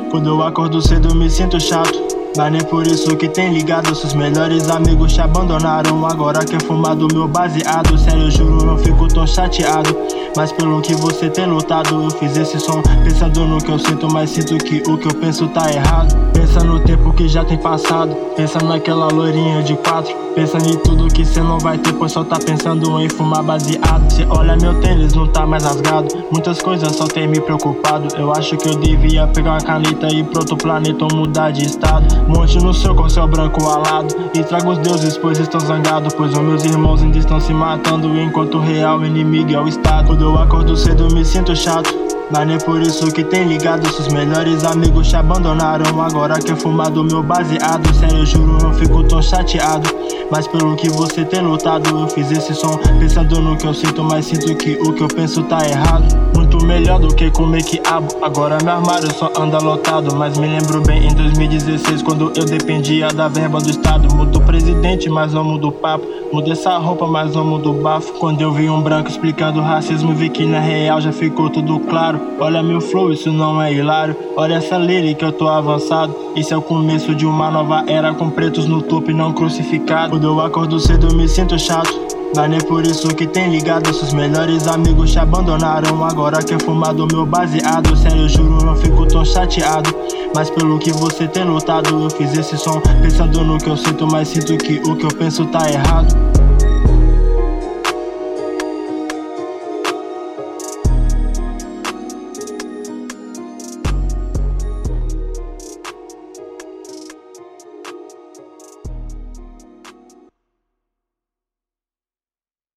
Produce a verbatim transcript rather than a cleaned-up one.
Quando eu acordo cedo eu me sinto chato, mas nem por isso que tem ligado. Seus melhores amigos te abandonaram, agora quer fumar do meu baseado. Sério, eu juro, não fico tão chateado, mas pelo que você tem lutado. Eu fiz esse som pensando no que eu sinto, mas sinto que o que eu penso tá errado. Pensa no tempo que já tem passado, pensa naquela loirinha de quatro, pensa em tudo que cê não vai ter, pois só tá pensando em fumar baseado. Cê olha meu tênis, não tá mais rasgado, muitas coisas só tem me preocupado. Eu acho que eu devia pegar uma caneta e ir pro outro planeta ou mudar de estado. Monte no céu com céu branco alado, e traga os deuses, pois estão zangados, pois os meus irmãos ainda estão se matando, enquanto o real inimigo é o estado. Quando eu acordo cedo eu me sinto chato, mas nem por isso que tem ligado. Seus melhores amigos te abandonaram, agora quer fumar do meu baseado. Sério, eu juro, não fico tão chateado, mas pelo que você tem lutado. Eu fiz esse som pensando no que eu sinto, mas sinto que o que eu penso tá errado. Muito melhor do que comer quiabo, agora meu armário só anda lotado. Mas me lembro bem em dois mil e dezesseis, quando eu dependia da verba do estado. Mudou presidente, mas não mudou papo, mudei essa roupa, mas não mudou bafo. Quando eu vi um branco explicando racismo, vi que na real já ficou tudo claro. Olha meu flow, isso não é hilário, olha essa lírica, eu tô avançado. Isso é o começo de uma nova era, com pretos no topo e não crucificado. Quando eu acordo cedo eu me sinto chato, mas nem por isso que tem ligado. Seus melhores amigos te abandonaram, agora quer fumar do meu baseado. Sério, eu juro, não fico tão chateado, mas pelo que você tem lutado. Eu fiz esse som pensando no que eu sinto, mas sinto que o que eu penso tá errado.